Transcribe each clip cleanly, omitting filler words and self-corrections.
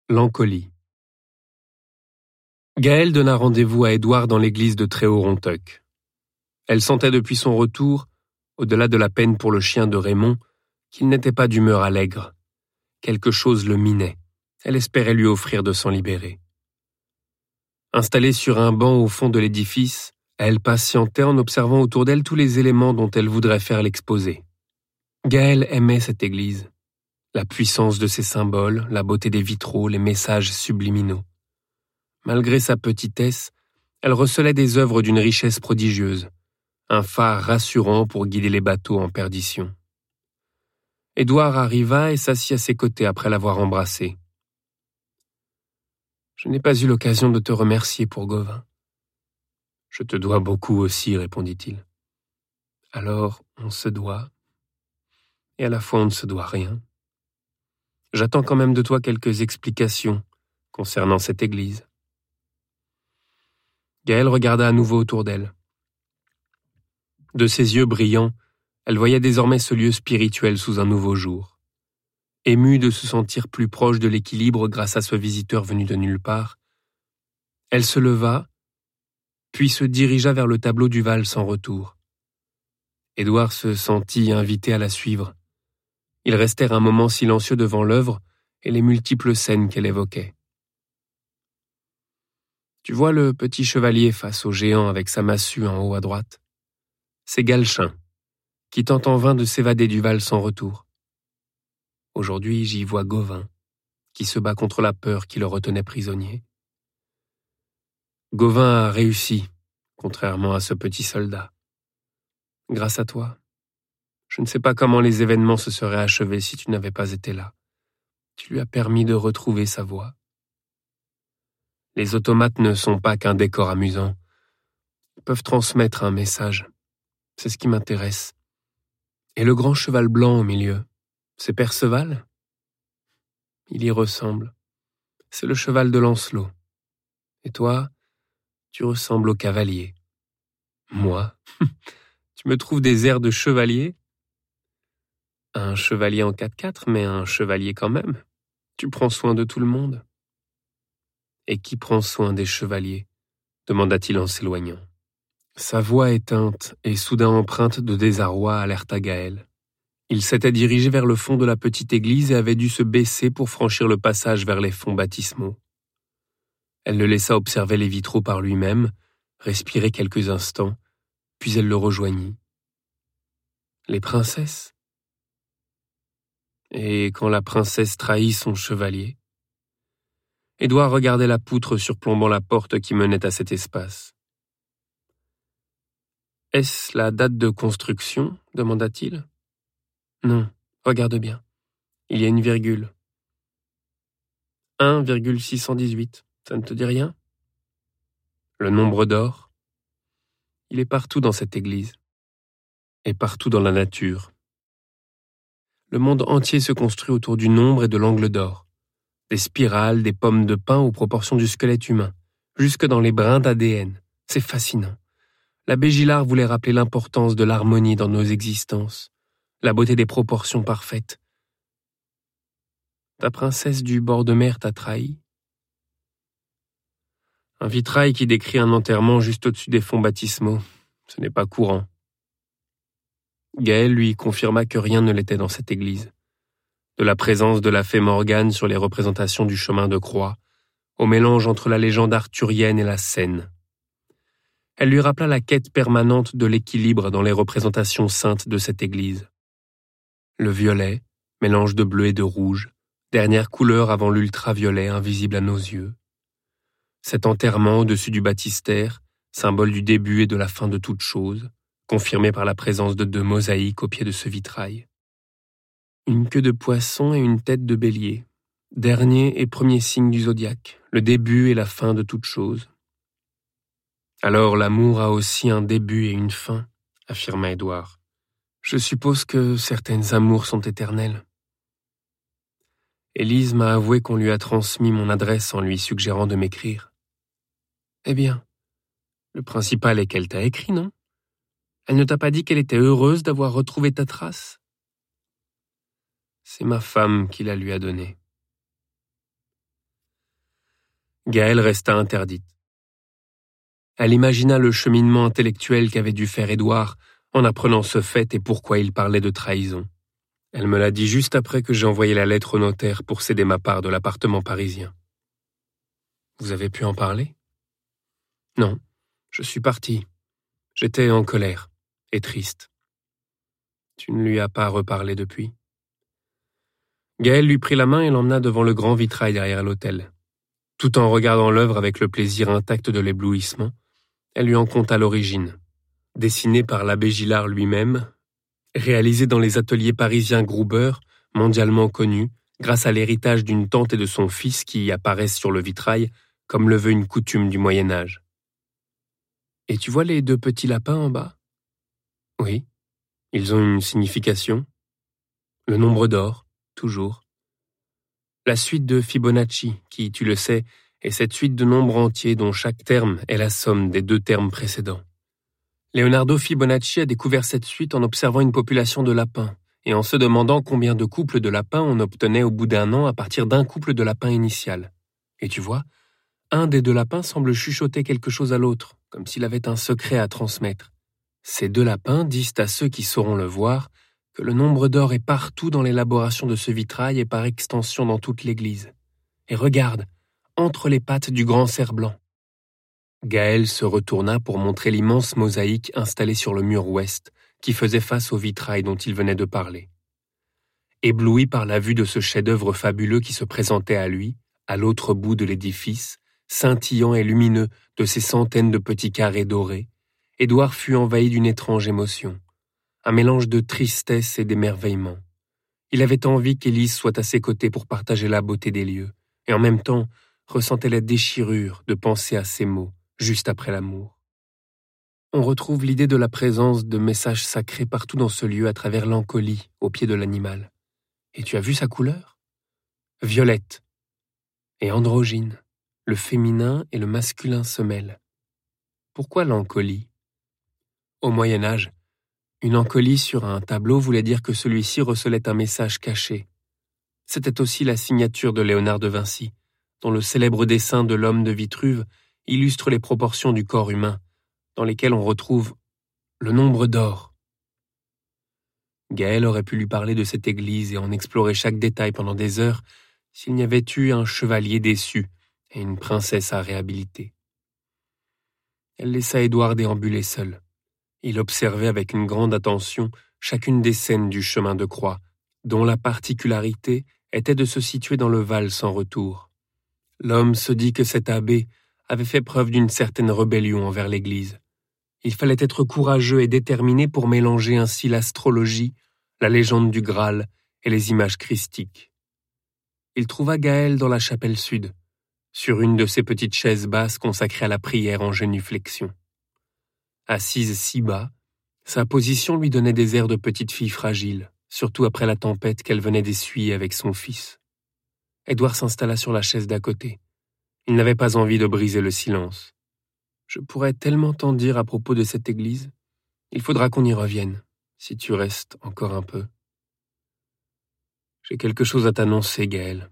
Lancolie. Gaëlle donna rendez-vous à Édouard dans l'église de Tréhaut-Rontuc. Elle sentait depuis son retour, au-delà de la peine pour le chien de Raymond, qu'il n'était pas d'humeur allègre. Quelque chose le minait. Elle espérait lui offrir de s'en libérer. Installée sur un banc au fond de l'édifice, elle patientait en observant autour d'elle tous les éléments dont elle voudrait faire l'exposé. Gaëlle aimait cette église. La puissance de ses symboles, la beauté des vitraux, les messages subliminaux. Malgré sa petitesse, elle recelait des œuvres d'une richesse prodigieuse, un phare rassurant pour guider les bateaux en perdition. Édouard arriva et s'assit à ses côtés après l'avoir embrassée. « Je n'ai pas eu l'occasion de te remercier pour Gauvin. »« Je te dois beaucoup aussi, » répondit-il. « Alors, on se doit, et à la fois on ne se doit rien. J'attends quand même de toi quelques explications concernant cette église. » Gaëlle regarda à nouveau autour d'elle. De ses yeux brillants, elle voyait désormais ce lieu spirituel sous un nouveau jour. Émue de se sentir plus proche de l'équilibre grâce à ce visiteur venu de nulle part, elle se leva, puis se dirigea vers le tableau du Val sans retour. Édouard se sentit invité à la suivre. Ils restèrent un moment silencieux devant l'œuvre et les multiples scènes qu'elle évoquait. « Tu vois le petit chevalier face au géant avec sa massue en haut à droite ? C'est Galchin, qui tente en vain de s'évader du Val sans retour. Aujourd'hui, j'y vois Gauvin, qui se bat contre la peur qui le retenait prisonnier. Gauvin a réussi, contrairement à ce petit soldat. Grâce à toi. Je ne sais pas comment les événements se seraient achevés si tu n'avais pas été là. Tu lui as permis de retrouver sa voix. Les automates ne sont pas qu'un décor amusant. Ils peuvent transmettre un message. C'est ce qui m'intéresse. Et le grand cheval blanc au milieu, c'est Perceval ? Il y ressemble. C'est le cheval de Lancelot. Et toi, tu ressembles au cavalier. Moi ? Tu me trouves des airs de chevalier ? Un chevalier en 4x4, mais un chevalier quand même. Tu prends soin de tout le monde. Et qui prend soin des chevaliers ? Demanda-t-il en s'éloignant. Sa voix éteinte et soudain empreinte de désarroi alerta Gaëlle. Il s'était dirigé vers le fond de la petite église et avait dû se baisser pour franchir le passage vers les fonts baptismaux. Elle le laissa observer les vitraux par lui-même, respirer quelques instants, puis elle le rejoignit. Les princesses ? Et quand la princesse trahit son chevalier ? Édouard regardait la poutre surplombant la porte qui menait à cet espace. « Est-ce la date de construction ? Demanda-t-il. Non, regarde bien. Il y a une virgule. 1,618. Ça ne te dit rien ? Le nombre d'or ? Il est partout dans cette église. Et partout dans la nature. Le monde entier se construit autour du nombre et de l'angle d'or. Des spirales, des pommes de pin aux proportions du squelette humain, jusque dans les brins d'ADN. C'est fascinant. L'abbé Gillard voulait rappeler l'importance de l'harmonie dans nos existences, la beauté des proportions parfaites. Ta princesse du bord de mer t'a trahi ? Un vitrail qui décrit un enterrement juste au-dessus des fonts baptismaux. Ce n'est pas courant. Gaëlle lui confirma que rien ne l'était dans cette église. De la présence de la fée Morgane sur les représentations du chemin de croix, au mélange entre la légende arthurienne et la scène. Elle lui rappela la quête permanente de l'équilibre dans les représentations saintes de cette église. Le violet, mélange de bleu et de rouge, dernière couleur avant l'ultraviolet invisible à nos yeux. Cet enterrement au-dessus du baptistère, symbole du début et de la fin de toute chose, confirmé par la présence de 2 mosaïques au pied de ce vitrail. Une queue de poisson et une tête de bélier, dernier et premier signe du zodiaque, le début et la fin de toute chose. Alors l'amour a aussi un début et une fin, affirma Édouard. Je suppose que certaines amours sont éternelles. Élise m'a avoué qu'on lui a transmis mon adresse en lui suggérant de m'écrire. Eh bien, le principal est qu'elle t'a écrit, non ? Elle ne t'a pas dit qu'elle était heureuse d'avoir retrouvé ta trace ? C'est ma femme qui la lui a donnée. Gaëlle resta interdite. Elle imagina le cheminement intellectuel qu'avait dû faire Édouard en apprenant ce fait et pourquoi il parlait de trahison. Elle me l'a dit juste après que j'ai envoyé la lettre au notaire pour céder ma part de l'appartement parisien. Vous avez pu en parler? Non, je suis parti. J'étais en colère et triste. Tu ne lui as pas reparlé depuis? Gaëlle lui prit la main et l'emmena devant le grand vitrail derrière l'autel. Tout en regardant l'œuvre avec le plaisir intact de l'éblouissement, elle lui en conta l'origine. Dessinée par l'abbé Gillard lui-même, réalisée dans les ateliers parisiens Gruber, mondialement connus, grâce à l'héritage d'une tante et de son fils qui y apparaissent sur le vitrail, comme le veut une coutume du Moyen-Âge. Et tu vois les 2 petits lapins en bas? Oui, ils ont une signification. Le nombre d'or, toujours. La suite de Fibonacci, qui, tu le sais, est cette suite de nombres entiers dont chaque terme est la somme des 2 termes précédents. Leonardo Fibonacci a découvert cette suite en observant une population de lapins et en se demandant combien de couples de lapins on obtenait au bout d'un an à partir d'un couple de lapins initial. Et tu vois, un des 2 lapins semble chuchoter quelque chose à l'autre, comme s'il avait un secret à transmettre. Ces 2 lapins disent à ceux qui sauront le voir que le nombre d'or est partout dans l'élaboration de ce vitrail et par extension dans toute l'église. Et regarde, entre les pattes du grand cerf blanc. Gaëlle se retourna pour montrer l'immense mosaïque installée sur le mur ouest, qui faisait face au vitrail dont il venait de parler. Ébloui par la vue de ce chef-d'œuvre fabuleux qui se présentait à lui, à l'autre bout de l'édifice, scintillant et lumineux de ces centaines de petits carrés dorés, Édouard fut envahi d'une étrange émotion, un mélange de tristesse et d'émerveillement. Il avait envie qu'Élise soit à ses côtés pour partager la beauté des lieux, et en même temps ressentait la déchirure de penser à ces mots, juste après l'amour. On retrouve l'idée de la présence de messages sacrés partout dans ce lieu à travers l'encolie au pied de l'animal. Et tu as vu sa couleur? Violette et androgyne. Le féminin et le masculin se mêlent. Pourquoi l'encolie? Au Moyen-Âge, une encolie sur un tableau voulait dire que celui-ci recelait un message caché. C'était aussi la signature de Léonard de Vinci, dont le célèbre dessin de l'homme de Vitruve illustre les proportions du corps humain, dans lesquelles on retrouve le nombre d'or. Gaëlle aurait pu lui parler de cette église et en explorer chaque détail pendant des heures s'il n'y avait eu un chevalier déçu et une princesse à réhabiliter. Elle laissa Édouard déambuler seul. Il observait avec une grande attention chacune des scènes du chemin de croix, dont la particularité était de se situer dans le Val sans retour. L'homme se dit que cet abbé avait fait preuve d'une certaine rébellion envers l'Église. Il fallait être courageux et déterminé pour mélanger ainsi l'astrologie, la légende du Graal et les images christiques. Il trouva Gaëlle dans la chapelle sud, sur une de ces petites chaises basses consacrées à la prière en génuflexion. Assise si bas, sa position lui donnait des airs de petite fille fragile, surtout après la tempête qu'elle venait d'essuyer avec son fils. Édouard s'installa sur la chaise d'à côté. Il n'avait pas envie de briser le silence. Je pourrais tellement t'en dire à propos de cette église. Il faudra qu'on y revienne, si tu restes encore un peu. J'ai quelque chose à t'annoncer, Gaëlle.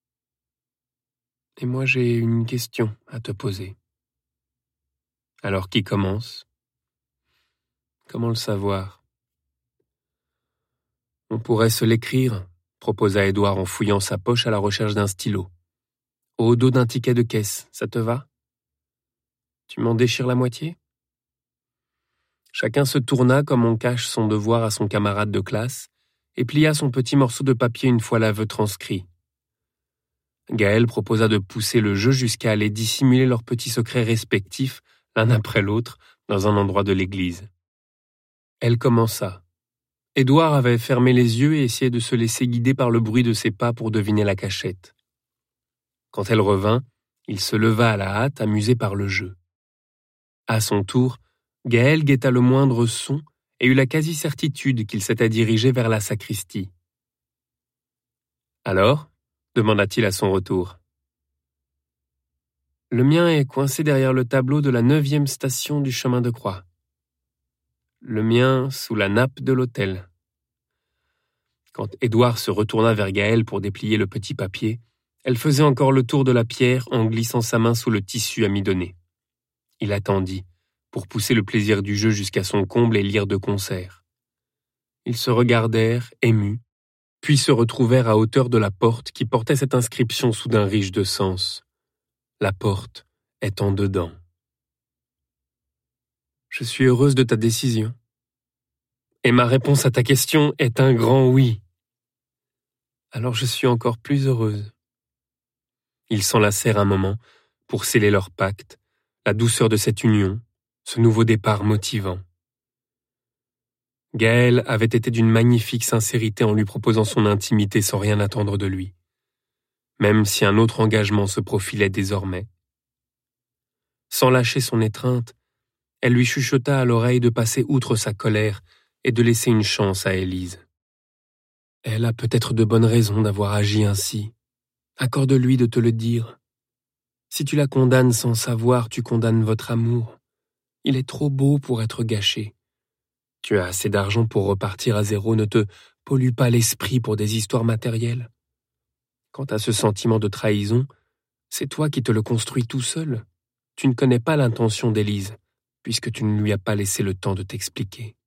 Et moi, j'ai une question à te poser. Alors qui commence? Comment le savoir? On pourrait se l'écrire, proposa Édouard en fouillant sa poche à la recherche d'un stylo. Au dos d'un ticket de caisse, ça te va? Tu m'en déchires la moitié? Chacun se tourna comme on cache son devoir à son camarade de classe et plia son petit morceau de papier une fois l'aveu transcrit. Gaëlle proposa de pousser le jeu jusqu'à aller dissimuler leurs petits secrets respectifs, l'un après l'autre, dans un endroit de l'église. Elle commença. Édouard avait fermé les yeux et essayé de se laisser guider par le bruit de ses pas pour deviner la cachette. Quand elle revint, il se leva à la hâte, amusé par le jeu. À son tour, Gaëlle guetta le moindre son et eut la quasi-certitude qu'il s'était dirigé vers la sacristie. « Alors ?» demanda-t-il à son retour. « Le mien est coincé derrière le tableau de la 9e station du chemin de croix. Le mien sous la nappe de l'autel. » Quand Édouard se retourna vers Gaëlle pour déplier le petit papier, Elle faisait encore le tour de la pierre en glissant sa main sous le tissu amidonné. Il attendit, pour pousser le plaisir du jeu jusqu'à son comble et lire de concert. Ils se regardèrent, émus, puis se retrouvèrent à hauteur de la porte qui portait cette inscription soudain riche de sens. La porte étant dedans. Je suis heureuse de ta décision. Et ma réponse à ta question est un grand oui. Alors je suis encore plus heureuse. Ils s'enlacèrent un moment pour sceller leur pacte, la douceur de cette union, ce nouveau départ motivant. Gaël avait été d'une magnifique sincérité en lui proposant son intimité sans rien attendre de lui, même si un autre engagement se profilait désormais. Sans lâcher son étreinte, elle lui chuchota à l'oreille de passer outre sa colère et de laisser une chance à Élise. Elle a peut-être de bonnes raisons d'avoir agi ainsi. Accorde-lui de te le dire. Si tu la condamnes sans savoir, tu condamnes votre amour. Il est trop beau pour être gâché. Tu as assez d'argent pour repartir à zéro, ne te pollue pas l'esprit pour des histoires matérielles. Quant à ce sentiment de trahison, c'est toi qui te le construis tout seul. Tu ne connais pas l'intention d'Élise, puisque tu ne lui as pas laissé le temps de t'expliquer.